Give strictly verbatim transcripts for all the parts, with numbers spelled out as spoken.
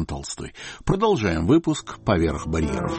Иван Толстой. Продолжаем выпуск «Поверх барьеров».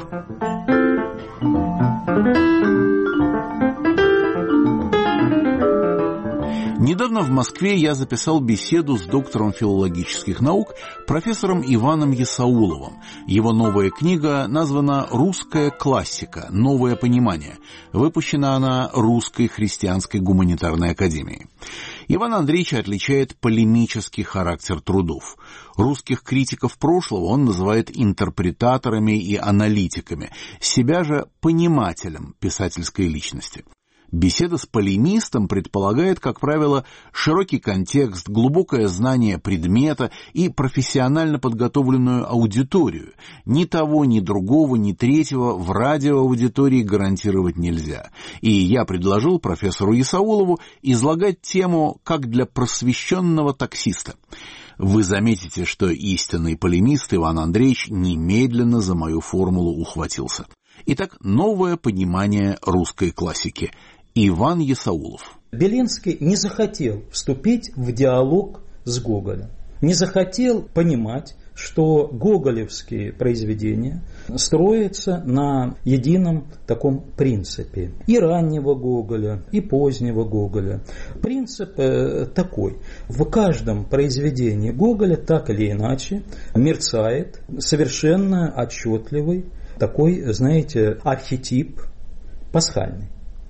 Недавно в Москве я записал беседу с доктором филологических наук, профессором Иваном Есауловым. Его новая книга названа «Русская классика. Новое понимание». Выпущена она Русской христианской гуманитарной академией. Иван Андреевич отличает полемический характер трудов. Русских критиков прошлого он называет интерпретаторами и аналитиками, себя же понимателем писательской личности. Беседа с полемистом предполагает, как правило, широкий контекст, глубокое знание предмета и профессионально подготовленную аудиторию. Ни того, ни другого, ни третьего в радиоаудитории гарантировать нельзя. И я предложил профессору Есаулову излагать тему как для просвещенного таксиста. Вы заметите, что истинный полемист Иван Андреевич немедленно за мою формулу ухватился. Итак, новое понимание русской классики. Иван Есаулов. Белинский не захотел вступить в диалог с Гоголем. Не захотел понимать, что гоголевские произведения строятся на едином таком принципе. И раннего Гоголя, и позднего Гоголя. Принцип э, такой. В каждом произведении Гоголя так или иначе мерцает совершенно отчетливый такой, знаете, архетип пасхальный.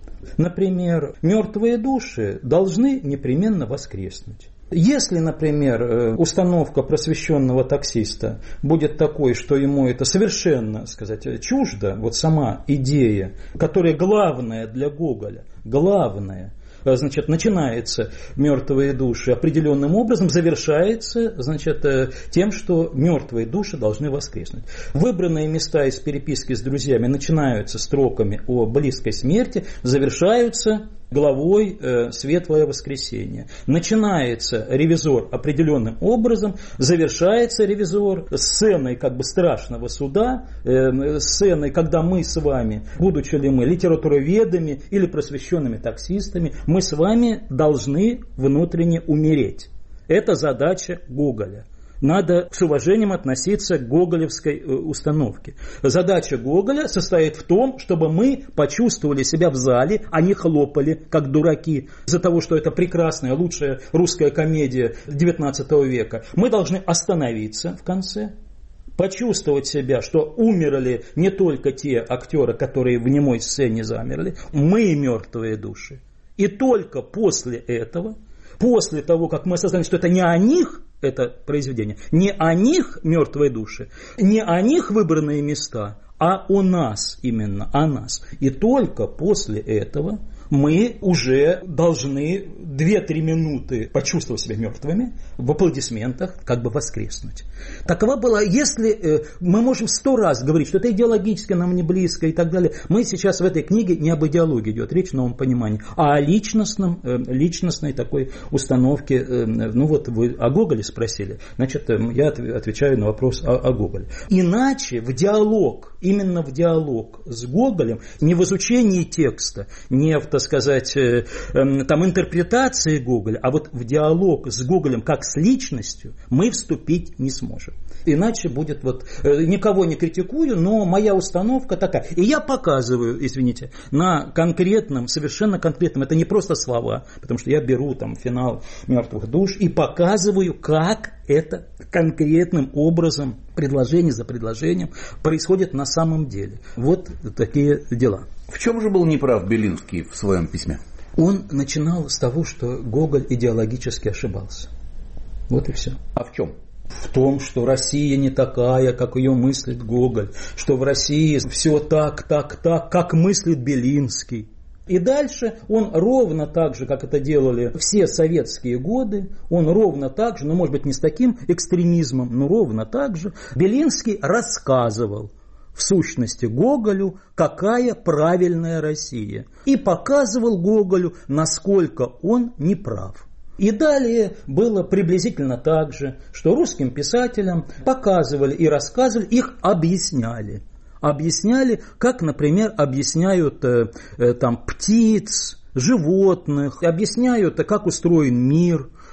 Например, мертвые души должны непременно воскреснуть. Если, например, установка просвещенного таксиста будет такой, что ему это совершенно, сказать, чуждо, вот сама идея, которая главная для Гоголя, главная, значит, начинается мертвые души определенным образом, завершается, значит, тем, что мертвые души должны воскреснуть. Выбранные места из переписки с друзьями начинаются строками о близкой смерти, завершаются главой э, «Светлое воскресенье». Начинается ревизор определенным образом, завершается ревизор сценой как бы страшного суда, э, сценой, когда мы с вами, будучи ли мы литературоведами или просвещенными таксистами, мы с вами должны внутренне умереть. Это задача Гоголя. Надо с уважением относиться к гоголевской установке. Задача Гоголя состоит в том, чтобы мы почувствовали себя в зале, а не хлопали, как дураки, из-за того, что это прекрасная, лучшая русская комедия девятнадцатого века. Мы должны остановиться в конце, почувствовать себя, что умерли не только те актеры, которые в немой сцене замерли, мы мертвые души. И только после этого, после того, как мы осознали, что это не о них, это произведение, не о них мертвые души, не о них выбранные места, а о нас именно, о нас. И только после этого мы уже должны две-три минуты почувствовать себя мертвыми, в аплодисментах как бы воскреснуть. Такова была, если э, мы можем сто раз говорить, что это идеологически нам не близко и так далее, мы сейчас в этой книге не об идеологии идет речь в новом понимании, а о личностном, э, личностной такой установке. Э, ну вот вы о Гоголе спросили, значит, э, я отвечаю на вопрос о, о Гоголе. Иначе в диалог, именно в диалог с Гоголем, не в изучении текста, не в, так сказать, э, э, там интерпретации Гоголя, а вот в диалог с Гоголем как с личностью мы вступить не сможем. Иначе будет вот, э, никого не критикую, но моя установка такая. И я показываю, извините, на конкретном, совершенно конкретном, это не просто слова, потому что я беру там финал «Мертвых душ» и показываю, как это конкретным образом, предложение за предложением, происходит на самом деле. Вот такие дела. В чем же был неправ Белинский в своем письме? Он начинал с того, что Гоголь идеологически ошибался. Вот и все. А в чем? В том, что Россия не такая, как ее мыслит Гоголь, что в России все так, так, так, как мыслит Белинский. И дальше он ровно так же, как это делали все советские годы, он ровно так же, ну, может быть, не с таким экстремизмом, но ровно так же, Белинский рассказывал в сущности Гоголю, какая правильная Россия. И показывал Гоголю, насколько он неправ. И далее было приблизительно так же, что русским писателям показывали и рассказывали, их объясняли. Объясняли, как, например, объясняют э, э, там, птиц, животных, объясняют, как устроен мир,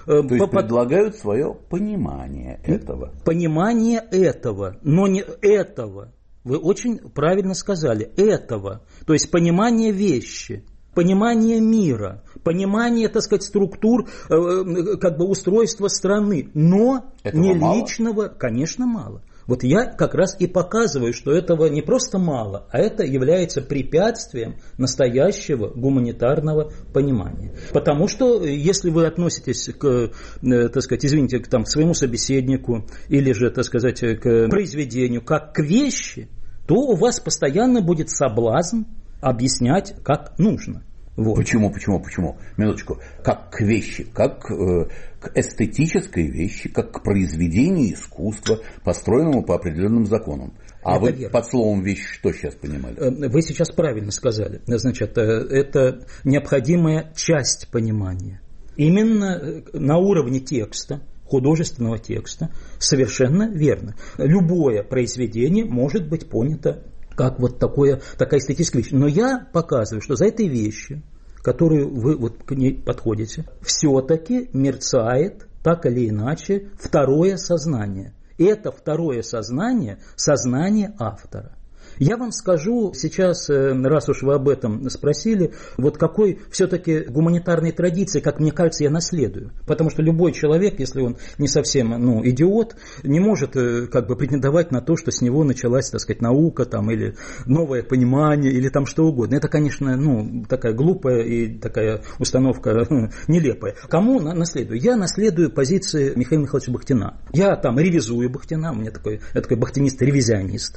То есть по... предлагают свое понимание этого. Понимание этого, но не этого. Вы очень правильно сказали, этого. То есть понимание вещи, понимание мира, понимание, так сказать, структур, как бы устройства страны, но этого не мало? Личного, конечно, мало. Вот я как раз и показываю, что этого не просто мало, а это является препятствием настоящего гуманитарного понимания. Потому что если вы относитесь к, так сказать, извините, к, там, к своему собеседнику или же, так сказать, к произведению как к вещи, то у вас постоянно будет соблазн объяснять, как нужно. Вот. Почему, почему, почему? Минуточку. Как к вещи, как э, к эстетической вещи, как к произведению искусства, построенному по определенным законам. А это вы верно. Под словом «вещь» что сейчас понимали? Вы сейчас правильно сказали. Значит, это необходимая часть понимания. Именно на уровне текста, художественного текста, совершенно верно. Любое произведение может быть понято как вот такое, такая эстетическая вещь. Но я показываю, что за этой вещью, которую вы вот к ней подходите, все-таки мерцает так или иначе второе сознание. И это второе сознание – сознание автора. Я вам скажу сейчас, раз уж вы об этом спросили, вот какой все-таки гуманитарной традиции, как мне кажется, я наследую. Потому что любой человек, если он не совсем ну, идиот, не может как бы претендовать на то, что с него началась, так сказать, наука там, или новое понимание, или там что угодно. Это, конечно, ну, такая глупая и такая установка нелепая. Кому наследую? Я наследую позиции Михаила Михайловича Бахтина. Я там ревизую Бахтина, у меня такой, я такой бахтинист-ревизионист.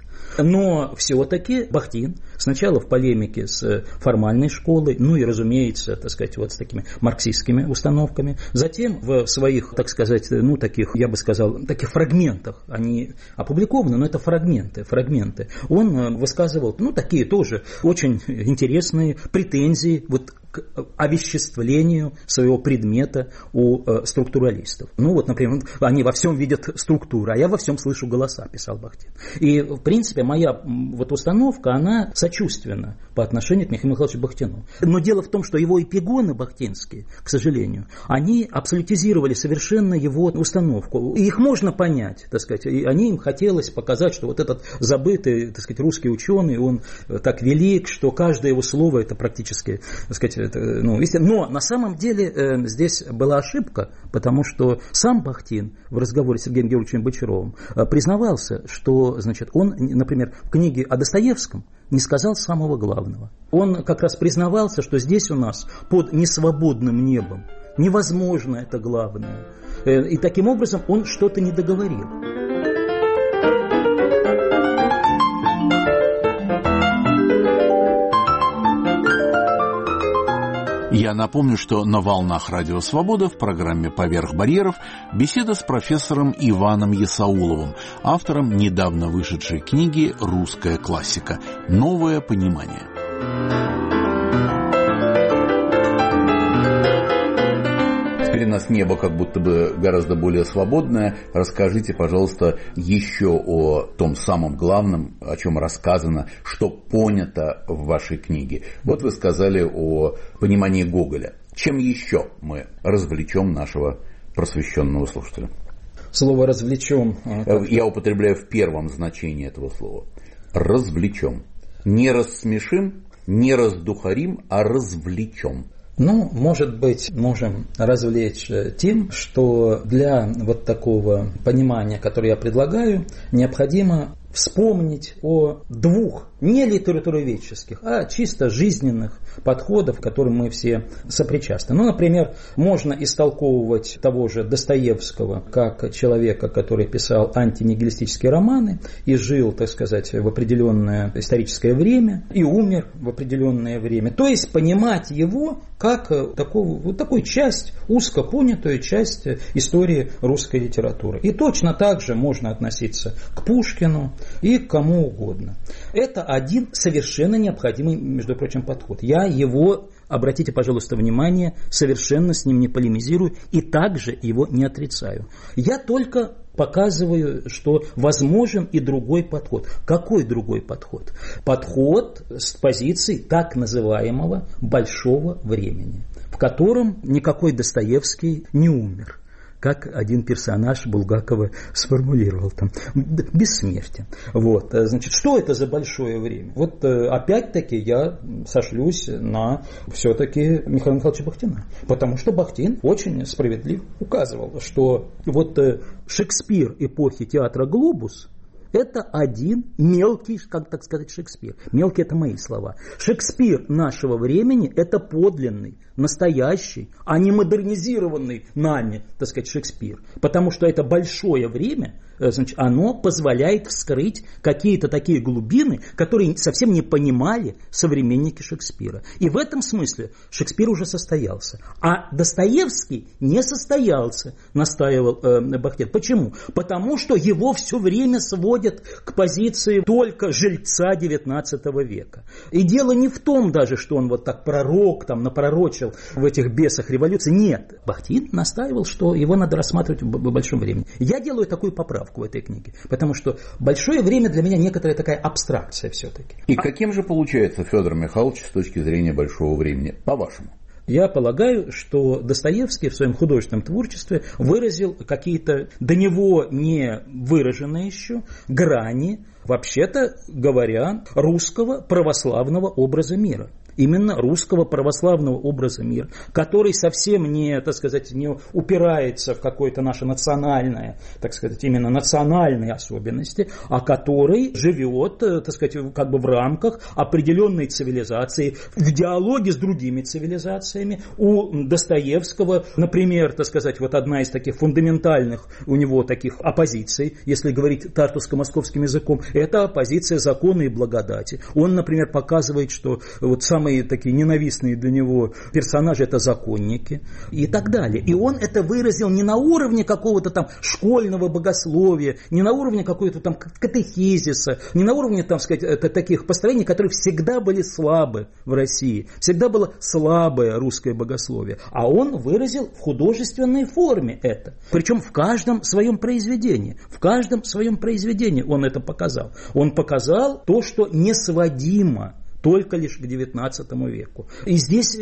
Но все-таки Бахтин сначала в полемике с формальной школой, ну и, разумеется, так сказать, вот с такими марксистскими установками, затем в своих, так сказать, ну таких, я бы сказал, таких фрагментах, они опубликованы, но это фрагменты, фрагменты, он высказывал, ну такие тоже очень интересные претензии вот к овеществлению своего предмета у э, структуралистов. Ну вот, например, они во всем видят структуру, а я во всем слышу голоса, писал Бахтин. И, в принципе, моя вот установка, она сочувственна по отношению к Михаилу Михайловичу Бахтину. Но дело в том, что его эпигоны бахтинские, к сожалению, они абсолютизировали совершенно его установку. И их можно понять, так сказать, и они им хотелось показать, что вот этот забытый, так сказать, русский ученый, он так велик, что каждое его слово это практически, так сказать, это, ну, истина. Но на самом деле э, здесь была ошибка, потому что сам Бахтин в разговоре с Сергеем Георгиевичем Бочаровым э, признавался, что, значит, он, например, в книге о Достоевском не сказал самого главного. Он как раз признавался, что здесь у нас под несвободным небом невозможно это главное. Э, и таким образом он что-то не договорил. Я напомню, что на волнах Радио Свобода в программе «Поверх барьеров» беседа с профессором Иваном Есауловым, автором недавно вышедшей книги «Русская классика. Новое понимание». Теперь у нас небо как будто бы гораздо более свободное. Расскажите, пожалуйста, еще о том самом главном, о чем рассказано, что понято в вашей книге. Вот вы сказали о понимании Гоголя. Чем еще мы развлечем нашего просвещенного слушателя? Слово «развлечем». Я употребляю в первом значении этого слова. Развлечем. Не рассмешим, не раздухарим, а развлечем. Ну, может быть, можем развлечь тем, что для вот такого понимания, которое я предлагаю, необходимо вспомнить о двух не литературоведческих, а чисто жизненных подходов, к которым мы все сопричастны. Ну, например, можно истолковывать того же Достоевского как человека, который писал антинигилистические романы и жил, так сказать, в определенное историческое время и умер в определенное время. То есть понимать его как такую, вот такую часть, узко понятую часть истории русской литературы. И точно так же можно относиться к Пушкину и к кому угодно. Это один совершенно необходимый, между прочим, подход. Я его, обратите, пожалуйста, внимание, совершенно с ним не полемизирую и также его не отрицаю. Я только показываю, что возможен и другой подход. Какой другой подход? Подход с позиции так называемого большого времени. в котором никакой Достоевский не умер, как один персонаж Булгакова сформулировал там, бессмертен. Вот, значит, что это за большое время? Вот опять-таки я сошлюсь на все-таки Михаила Михайловича Бахтина, потому что Бахтин очень справедливо указывал, что вот Шекспир эпохи театра «Глобус» это один мелкий, как так сказать, Шекспир. Мелкий – это мои слова. Шекспир нашего времени – это подлинный, настоящий, а не модернизированный нами, так сказать, Шекспир. Потому что это большое время, значит, оно позволяет вскрыть какие-то такие глубины, которые совсем не понимали современники Шекспира. И в этом смысле Шекспир уже состоялся. А Достоевский не состоялся, настаивал э, Бахтин. Почему? Потому что его все время сводят к позиции только жильца девятнадцатого века. И дело не в том даже, что он вот так пророк, там, напророчил в этих бесах революции. Нет. Бахтин настаивал, что его надо рассматривать в большом времени. Я делаю такую поправку в этой книге, потому что большое время для меня некоторая такая абстракция все-таки. И каким же получается Федор Михайлович с точки зрения большого времени, по-вашему? Я полагаю, что Достоевский в своем художественном творчестве выразил какие-то до него не выраженные еще грани, вообще-то говоря, русского православного образа мира. Именно русского православного образа мира, который совсем не, так сказать, не упирается в какое-то наше национальное, так сказать, именно национальные особенности, а который живет, так сказать, как бы в рамках определенной цивилизации, в диалоге с другими цивилизациями. У Достоевского, например, так сказать, вот одна из таких фундаментальных у него таких оппозиций, если говорить тартусско-московским языком, это оппозиция закона и благодати. Он, например, показывает, что вот сам самые такие ненавистные для него персонажи – это законники и так далее. И он это выразил не на уровне какого-то там школьного богословия, не на уровне какого-то там катехизиса, не на уровне, там сказать, таких построений, которые всегда были слабы в России. Всегда было слабое русское богословие. А он выразил в художественной форме это. Причем в каждом своем произведении. В каждом своем произведении он это показал. Он показал то, что не сводимо только лишь к девятнадцатому веку. И здесь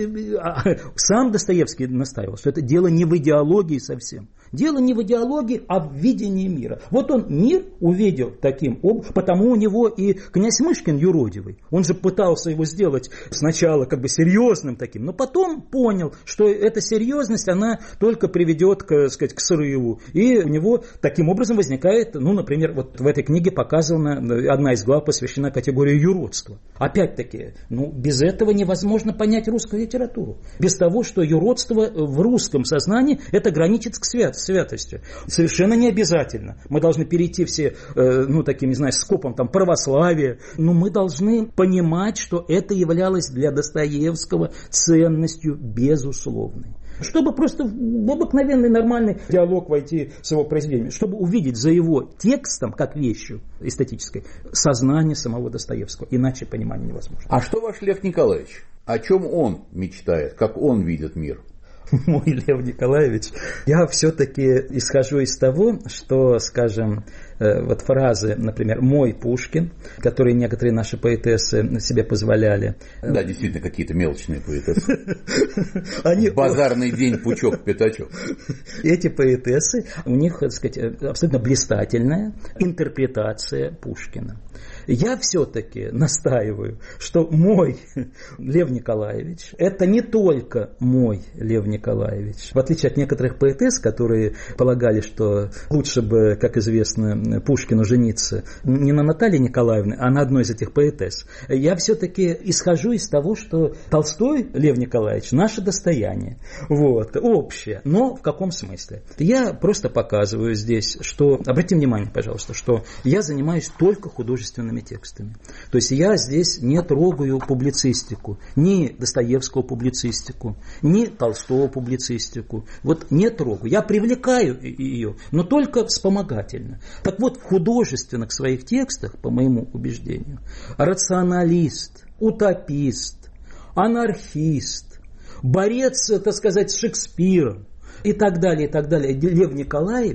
сам Достоевский настаивал, что это дело не в идеологии совсем. Дело не в идеологии, а в видении мира. Вот он мир увидел таким образом, потому у него и князь Мышкин юродивый. Он же пытался его сделать сначала как бы серьезным таким, но потом понял, что эта серьезность, она только приведет к, сказать, к срыву. И у него таким образом возникает, ну, например, вот в этой книге показана, одна из глав посвящена категории юродства. Опять-таки, ну, без этого невозможно понять русскую литературу. Без того, что юродство в русском сознании это граничит к святости. святостью. Совершенно не обязательно. Мы должны перейти все, э, ну, таким, не знаю, скопом там православия, но мы должны понимать, что это являлось для Достоевского ценностью безусловной. Чтобы просто в обыкновенный нормальный диалог войти с его произведением, чтобы увидеть за его текстом, как вещью эстетической, сознание самого Достоевского. Иначе понимание невозможно. А что ваш Лев Николаевич? О чем он мечтает? Как он видит мир? Мой Лев Николаевич, я все-таки исхожу из того, что, скажем, вот фразы, например, «мой Пушкин», которые некоторые наши поэтессы себе позволяли. Да, действительно, какие-то мелочные поэтессы. Они... Базарный день, пучок, пятачок. Эти поэтессы, у них, так сказать, абсолютно блистательная интерпретация Пушкина. Я все-таки настаиваю, что мой Лев Николаевич – это не только мой Лев Николаевич. В отличие от некоторых поэтесс, которые полагали, что лучше бы, как известно, Пушкину жениться не на Наталье Николаевне, а на одной из этих поэтесс. Я все-таки исхожу из того, что Толстой Лев Николаевич – наше достояние. Вот, общее. Но в каком смысле? Я просто показываю здесь, что, обратите внимание, пожалуйста, что я занимаюсь только художественными текстами. То есть я здесь не трогаю публицистику, ни Достоевского публицистику, ни Толстого публицистику. Вот не трогаю. Я привлекаю ее, но только вспомогательно. Так вот, в художественных своих текстах, по моему убеждению, рационалист, утопист, анархист, борец, так сказать, с Шекспиром и так далее, и так далее, Лев Николаевич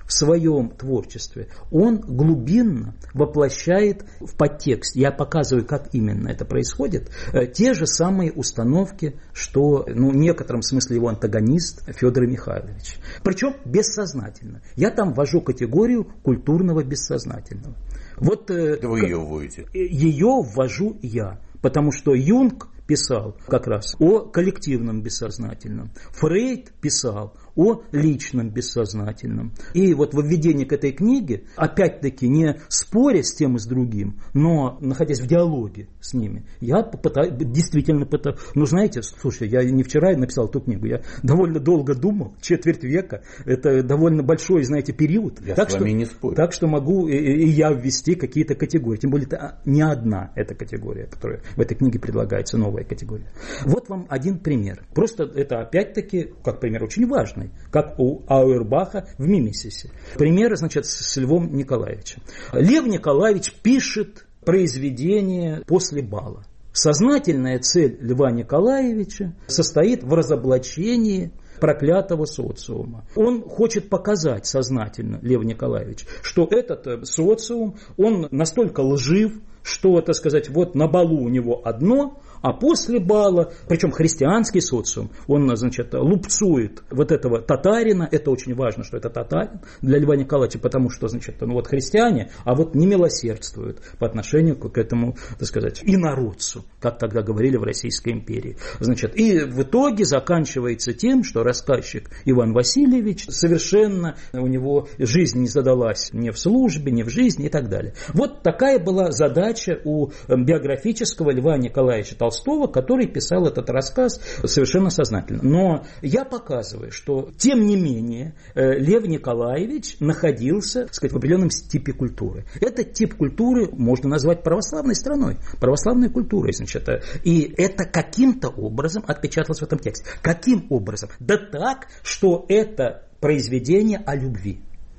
в своем творчестве, он глубинно воплощает в подтекст, я показываю, как именно это происходит, те же самые установки, что, ну, в некотором смысле его антагонист Федор Михайлович. Причем бессознательно. Я там ввожу категорию культурного бессознательного. Вот, это вы ее вводите? Ее ввожу я, потому что Юнг писал как раз о коллективном бессознательном. Фрейд писал о личном бессознательном. И вот во введении к этой книге, опять-таки не споря с тем и с другим, но находясь в диалоге с ними, я попытаюсь, действительно пытаюсь. Ну, знаете, слушайте, я не вчера написал эту книгу, я довольно долго думал, четверть века, это довольно большой, знаете, период. Я так с вами что, не спорю. Так что могу и, и я ввести какие-то категории. Тем более, это не одна эта категория, которая в этой книге предлагается, новая категория. Вот вам один пример. Просто это опять-таки, как пример, очень важный, как у Ауэрбаха в «Мимесисе». Пример, значит, с Львом Николаевичем. Лев Николаевич пишет произведение после бала. Сознательная цель Льва Николаевича состоит в разоблачении проклятого социума. Он хочет показать сознательно, Лев Николаевич, что этот социум, он настолько лжив, что, так сказать, вот на балу у него одно, а после бала, причем христианский социум, он, значит, лупцует вот этого татарина, это очень важно, что это татарин для Льва Николаевича, потому что, значит, ну вот христиане, а вот не милосердствуют по отношению к этому, так сказать, инородцу, как тогда говорили в Российской империи. Значит, и в итоге заканчивается тем, что рассказчик Иван Васильевич совершенно, у него жизнь не задалась ни в службе, ни в жизни и так далее. Вот такая была задача у биографического Льва Николаевича Толстого, который писал этот рассказ совершенно сознательно. Но я показываю, что тем не менее Лев Николаевич находился, так сказать, в определенном типе культуры. Этот тип культуры можно назвать православной страной, православной культурой, значит. И это каким-то образом отпечаталось в этом тексте. Каким образом? Да так, что это произведение о любви.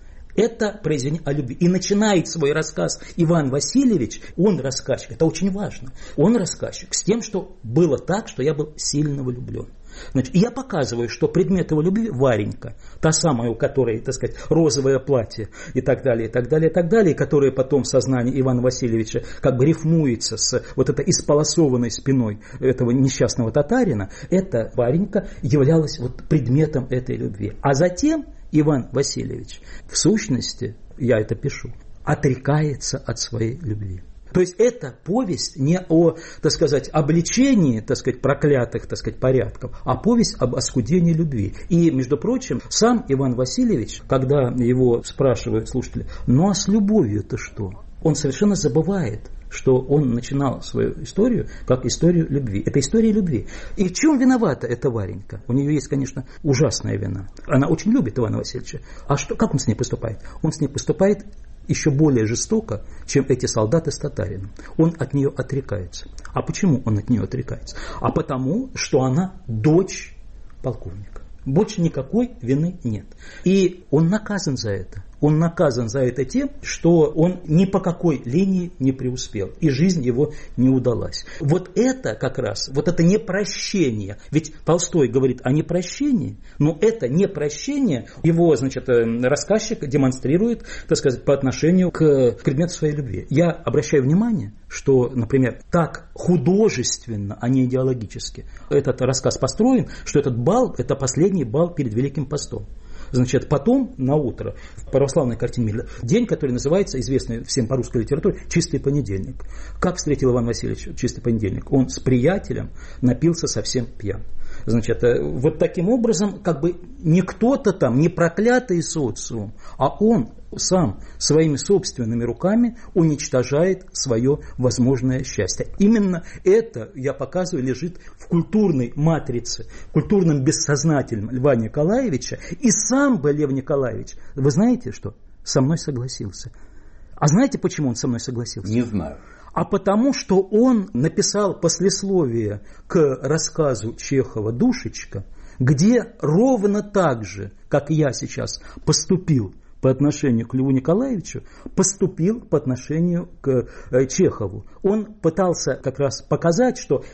Это произведение о любви. И начинает свой рассказ Иван Васильевич, он рассказчик, это очень важно, он рассказчик с тем, что было так, что я был сильно влюблен. Значит, и я показываю, что предмет его любви Варенька, та самая, у которой, так сказать, розовое платье и так далее, и так далее, и так далее, которая потом в сознании Ивана Васильевича как бы рифмуется с вот этой исполосованной спиной этого несчастного татарина, эта Варенька являлась вот предметом этой любви. А затем Иван Васильевич, в сущности, я это пишу, отрекается от своей любви. То есть это повесть не о, так сказать, обличении, так сказать, проклятых, так сказать, порядков, а повесть об оскудении любви. И, между прочим, сам Иван Васильевич, когда его спрашивают слушатели, ну а с любовью-то что? Он совершенно забывает, что он начинал свою историю как историю любви. Это история любви. И в чем виновата эта Варенька? У нее есть, конечно, ужасная вина. Она очень любит Ивана Васильевича. А что, как он с ней поступает? Он с ней поступает еще более жестоко, чем эти солдаты с татарином. Он от нее отрекается. А почему он от нее отрекается? А потому, что она дочь полковника. Больше никакой вины нет. И он наказан за это. Он наказан за это тем, что он ни по какой линии не преуспел, и жизнь его не удалась. Вот это как раз, вот это непрощение, ведь Толстой говорит о непрощении, но это непрощение его, значит, рассказчик демонстрирует, так сказать, по отношению к предмету своей любви. Я обращаю внимание, что, например, так художественно, а не идеологически этот рассказ построен, что этот бал – это последний бал перед Великим постом. Значит, потом, на утро, в православной картине мира, день, который называется, известный всем по русской литературе, «Чистый понедельник». Как встретил Иван Васильевич чистый понедельник? Он с приятелем напился совсем пьян. Значит, вот таким образом, как бы не кто-то там, не проклятый социум, а он сам своими собственными руками уничтожает свое возможное счастье. Именно это, я показываю, лежит в культурной матрице, в культурном бессознательном Льва Николаевича. И сам бы Лев Николаевич, вы знаете что, со мной согласился. А знаете, почему он со мной согласился? Не знаю. А потому, что он написал послесловие к рассказу Чехова «Душечка», где ровно так же, как я сейчас поступил по отношению к Льву Николаевичу, поступил по отношению к Чехову. Он пытался как раз показать, что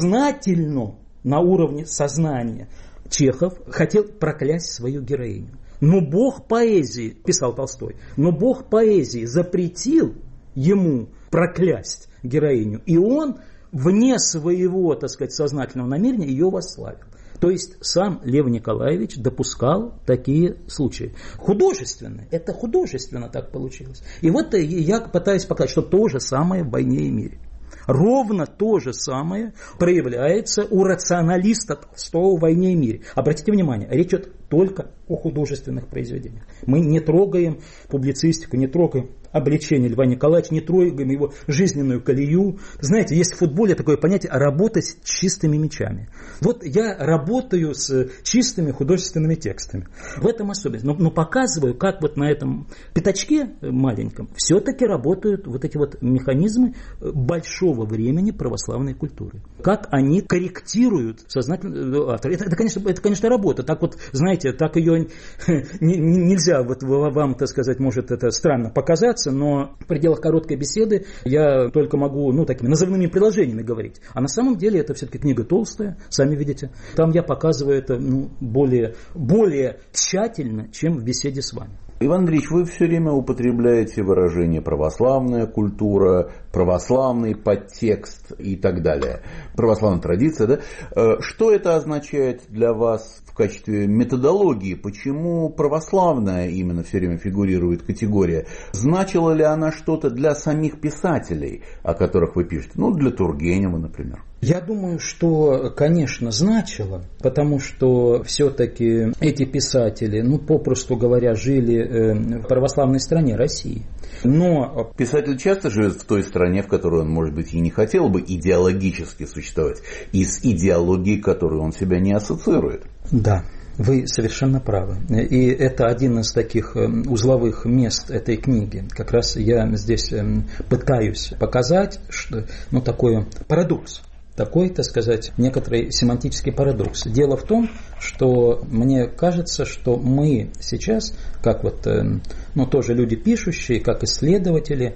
сознательно, на уровне сознания, Чехов хотел проклясть свою героиню. Но Бог поэзии, писал Толстой, но Бог поэзии запретил ему проклясть героиню, и он вне своего, так сказать, сознательного намерения ее восславил. То есть сам Лев Николаевич допускал такие случаи. Художественно, это художественно так получилось. И вот я пытаюсь показать, что то же самое в «Войне и мире». Ровно то же самое проявляется у рационалиста Толстого в «Войне и мире». Обратите внимание, речь идет только о художественных произведениях. Мы не трогаем публицистику, не трогаем обличение Льва Николаевича, не трогаем его жизненную колею. Знаете, есть в футболе такое понятие «работать с чистыми мячами». Вот я работаю с чистыми художественными текстами. В этом особенность. Но, но показываю, как вот на этом пятачке маленьком все-таки работают вот эти вот механизмы большого времени православной культуры. Как они корректируют сознательно автора. Это, это, конечно, это, конечно, работа. Так вот, знаете, так ее не, нельзя, вот вам, так сказать, может это странно показаться, но в пределах короткой беседы я только могу, ну, такими назывными предложениями говорить. А на самом деле это все-таки книга толстая, сами видите. Там я показываю это, ну, более, более тщательно, чем в беседе с вами. Иван Андреевич, вы все время употребляете выражение «православная культура», «православный подтекст» и так далее. Православная традиция, да? Что это означает для вас в качестве методологии? Почему православная именно все время фигурирует категория? Значила ли она что-то для самих писателей, о которых вы пишете? Ну, для Тургенева, например. Я думаю, что, конечно, значило, потому что все-таки эти писатели, ну, попросту говоря, жили в православной стране России. Но писатель часто живет в той стране, в которой он, может быть, и не хотел бы идеологически существовать, и с идеологией, которую он себя не ассоциирует. Да. Вы совершенно правы. И это один из таких узловых мест этой книги. Как раз я здесь пытаюсь показать, что, ну, такой парадокс. Такой, так сказать, некоторый семантический парадокс. Дело в том, что мне кажется, что мы сейчас, как вот, ну, тоже люди пишущие, как исследователи,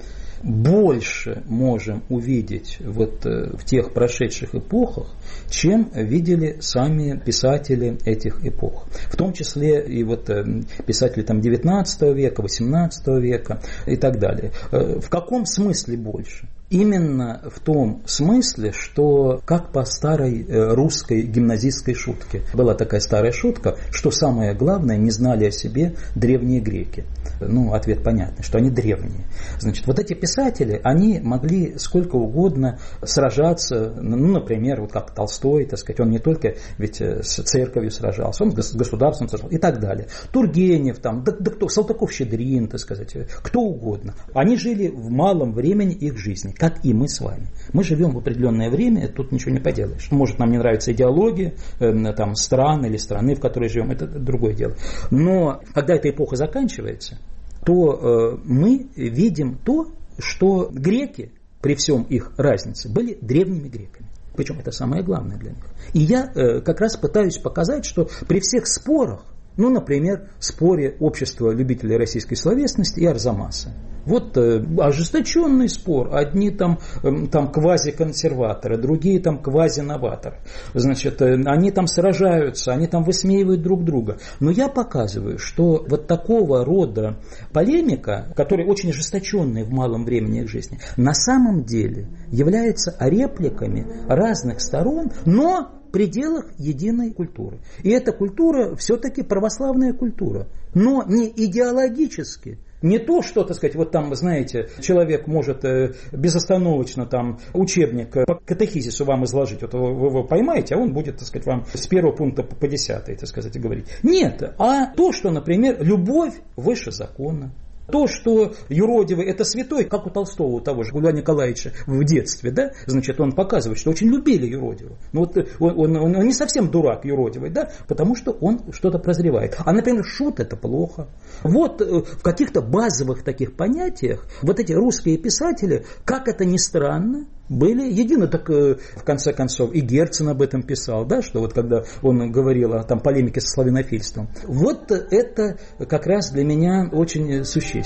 больше можем увидеть вот в тех прошедших эпохах, чем видели сами писатели этих эпох. В том числе и вот писатели там девятнадцатого века, восемнадцатого века и так далее. В каком смысле больше? Именно в том смысле, что как по старой русской гимназистской шутке. Была такая старая шутка, что самое главное, не знали о себе древние греки. Ну, ответ понятный, что они древние. Значит, вот эти писатели, они могли сколько угодно сражаться, ну, например, вот как Толстой, так сказать, он не только ведь с церковью сражался, он с государством сражался и так далее. Тургенев, там, да, да кто, Салтыков-Щедрин, так сказать, кто угодно. Они жили в малом времени их жизни, как и мы с вами. Мы живем в определенное время, тут ничего не поделаешь. Может, нам не нравится идеология э, там, стран или страны, в которой живем, это другое дело. Но когда эта эпоха заканчивается, то э, мы видим то, что греки, при всем их разнице, были древними греками. Причем это самое главное для них. И я э, как раз пытаюсь показать, что при всех спорах, ну, например, в споре общества любителей российской словесности и Арзамаса. Вот э, ожесточенный спор. Одни там, э, там квазиконсерваторы, другие там квазиноваторы. Значит, э, они там сражаются, они там высмеивают друг друга. Но я показываю, что вот такого рода полемика, которая очень ожесточенная в малом времени их жизни, на самом деле является репликами разных сторон, но в пределах единой культуры. И эта культура все-таки православная культура, но не идеологически. Не то, что, так сказать, вот там, знаете, человек может э, безостановочно там учебник по катехизису вам изложить, вот вы, вы его поймаете, а он будет, так сказать, вам с первого пункта по десятый, так сказать, говорить. Нет, а то, что, например, любовь выше закона. То, что юродивый это святой, как у Толстого, у того же Льва Николаевича в детстве, да, значит, он показывает, что очень любили юродивого. Но вот он, он, он не совсем дурак юродивый, да, потому что он что-то прозревает. А, например, шут это плохо. Вот в каких-то базовых таких понятиях вот эти русские писатели, как это ни странно, были едины. Так в конце концов и Герцен об этом писал, да, что вот когда он говорил о там, полемике со славянофильством. Вот это как раз для меня очень существенно.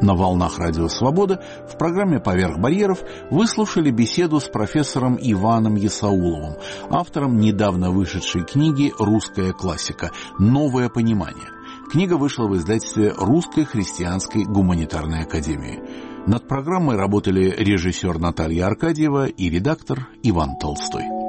На волнах Радио Свобода в программе «Поверх барьеров» вы слушали беседу с профессором Иваном Есауловым, автором недавно вышедшей книги «Русская классика. Новое понимание». Книга вышла в издательстве Русской христианской гуманитарной академии. Над программой работали режиссер Наталья Аркадьева и редактор Иван Толстой.